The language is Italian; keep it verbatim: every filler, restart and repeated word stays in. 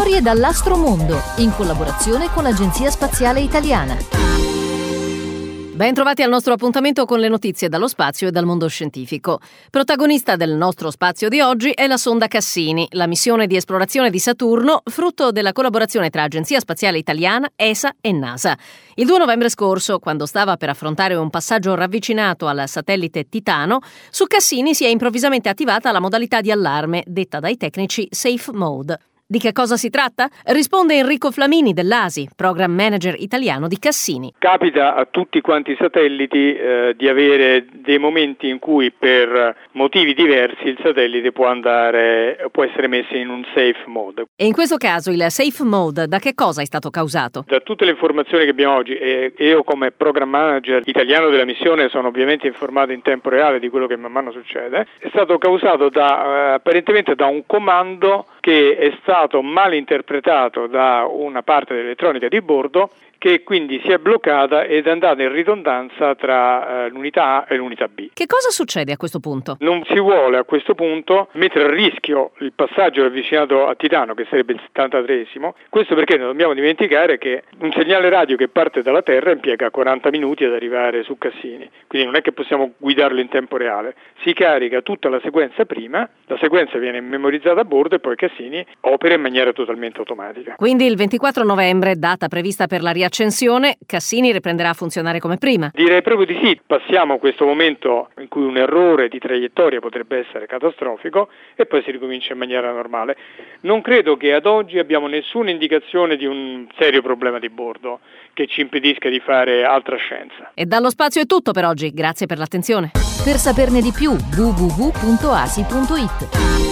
Storie dall'astromondo, in collaborazione con l'Agenzia Spaziale Italiana. Ben trovati al nostro appuntamento con le notizie dallo spazio e dal mondo scientifico. Protagonista del nostro spazio di oggi è la sonda Cassini, la missione di esplorazione di Saturno, frutto della collaborazione tra Agenzia Spaziale Italiana, E S A e NASA. Il due novembre scorso, quando stava per affrontare un passaggio ravvicinato al satellite Titano, su Cassini si è improvvisamente attivata la modalità di allarme, detta dai tecnici Safe Mode. Di che cosa si tratta? Risponde Enrico Flamini dell'A S I, Program Manager italiano di Cassini. Capita a tutti quanti i satelliti eh, di avere dei momenti in cui per motivi diversi il satellite può andare, può essere messo in un safe mode. E in questo caso il safe mode da che cosa è stato causato? Da tutte le informazioni che abbiamo oggi, e io come Program Manager italiano della missione sono ovviamente informato in tempo reale di quello che man mano succede, è stato causato da, eh, apparentemente da un comando che è stato mal interpretato da una parte dell'elettronica di bordo, che quindi si è bloccata ed è andata in ridondanza tra eh, l'unità A e l'unità B. Che cosa succede a questo punto? Non si vuole a questo punto mettere a rischio il passaggio avvicinato a Titano, che sarebbe il settantatreesimo, questo perché non dobbiamo dimenticare che un segnale radio che parte dalla Terra impiega quaranta minuti ad arrivare su Cassini, quindi non è che possiamo guidarlo in tempo reale, si carica tutta la sequenza prima, la sequenza viene memorizzata a bordo e poi Cassini opera in maniera totalmente automatica. Quindi il ventiquattro novembre, data prevista per la riaccensione, Cassini riprenderà a funzionare come prima? Direi proprio di sì, passiamo a questo momento in cui un errore di traiettoria potrebbe essere catastrofico e poi si ricomincia in maniera normale. Non credo che ad oggi abbiamo nessuna indicazione di un serio problema di bordo che ci impedisca di fare altra scienza. E dallo spazio è tutto per oggi, grazie per l'attenzione. Per saperne di più, w w w punto a s i punto i t.